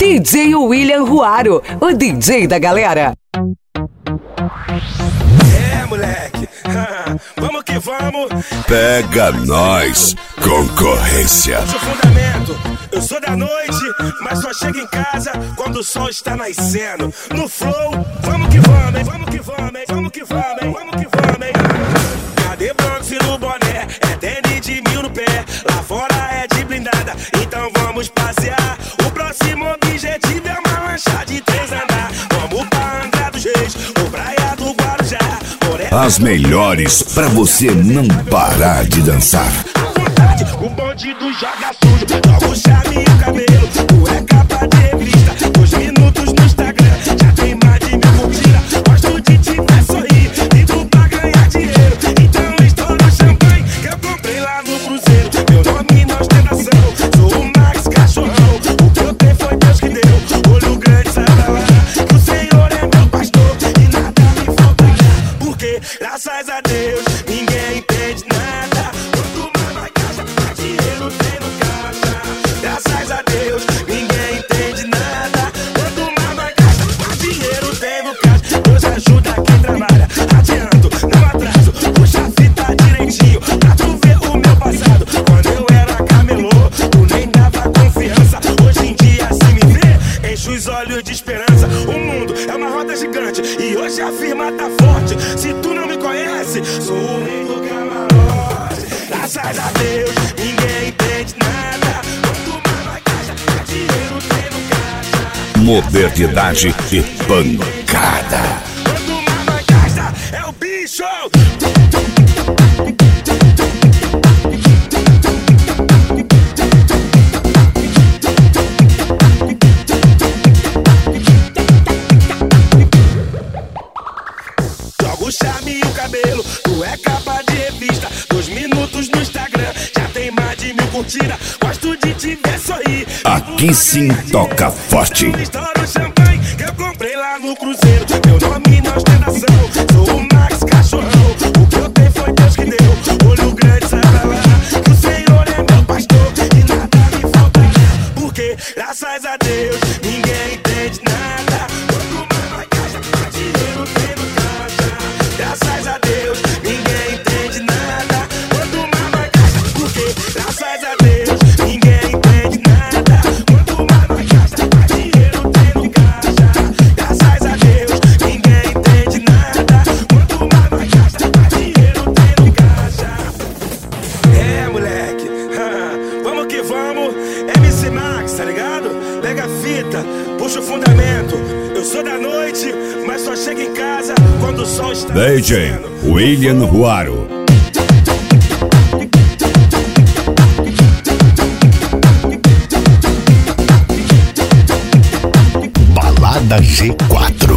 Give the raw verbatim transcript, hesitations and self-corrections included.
D J William Ruaro, o D J da galera. É, moleque, vamos que vamos. Pega nós, concorrência. Hoje o fundamento, eu sou da noite, mas só chego em casa quando o sol está nascendo. No flow, vamos que vamos, hein? Vamos que vamos, hein? Vamos que vamos, hein? Vamos que vamos, hein? Cadê Bronx no boné? É tênis de mil no pé. Lá fora é de blindada, então vamos passear. O próximo objetivo é uma lancha de três andar. Vamos pra Angra dos Reis, ou Praia do Guarujá. As melhores pra você não parar de dançar. O bandido joga sujo, joga o charme e o cabelo. Tu é capa de revista, dois minutos no Instagram. Já tem mais de mil curtidas, gosto de te ver sorrir. Vivo pra ganhar dinheiro, então estoura o champanhe que eu comprei lá no Cruzeiro. Meu nome não ostentação, sou o Max Cachorrão. O que eu tenho foi Deus que deu, olho grande sai pra lá. Que o Senhor é meu pastor e nada me faltará. Porque, graças a Deus, ninguém entende nada. Quanto mais vai caixa, mais dinheiro tem no caixa. Graças a Deus, ninguém entende nada. Quanto mais vai caixa, mais dinheiro tem no caixa. Deus ajuda quem trabalha, adianto, não atraso. Puxa a fita direitinho, pra tu ver o meu passado. Quando eu era camelô, tu nem dava confiança. Hoje em dia, se me vê, enche os olhos de esperança. O mundo é uma roda gigante e hoje a firma tá forte. Se tu não me conhece, sou o rei do camarote. Graças a Deus, ninguém entende nada. Quanto mais vai caixa, mais dinheiro tem no caixa. Modernidade e pancada. Quanto mais vai caixa, é o bicho. Joga o charme e o cabelo, tu é capa de revista. Dois minutos no Instagram, já tem mais de mil curtidas. Gosto de te ver sorrir. Aqui sim toca forte. Estoura o champanhe que eu comprei lá no Cruzeiro. Meu nome não ostentação, sou o Max Cachorrão. O que eu tenho foi Deus que deu, olho grande sai pra lá. Que o Senhor é meu pastor e nada me faltará. Porque, graças a Deus, ninguém entende nada. Quanto mais vai caixa, mais dinheiro tem no caixa. Graças a Deus, ninguém entende nada. Quanto mais vai caixa, porque, graças a Deus, ninguém entende nada. Quanto mais vai caixa, mais dinheiro tem no caixa. Graças a Deus, ninguém entende nada. Quanto mais vai caixa, mais dinheiro tem no caixa. É, moleque, vamos que vamos. M C Max, tá ligado? Pega a fita, puxa o fundamento. Eu sou da noite, mas só chego em casa quando o sol está D J nascendo. William Ruaro. Balada G quatro.